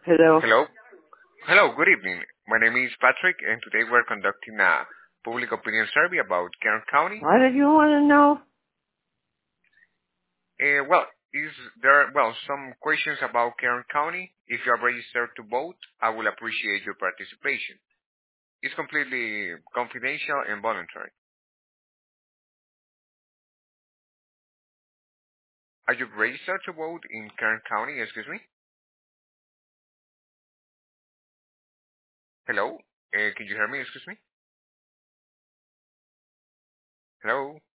Hello. Hello. Hello, good evening. My name is Patrick, and today we're conducting a public opinion survey about Kern County. What did you want to know? Is there, some questions about Kern County? If you are registered to vote, I will appreciate your participation. It's completely confidential and voluntary. Are you registered to vote in Kern County? Excuse me? Hello? Can you hear me? Excuse me? Hello?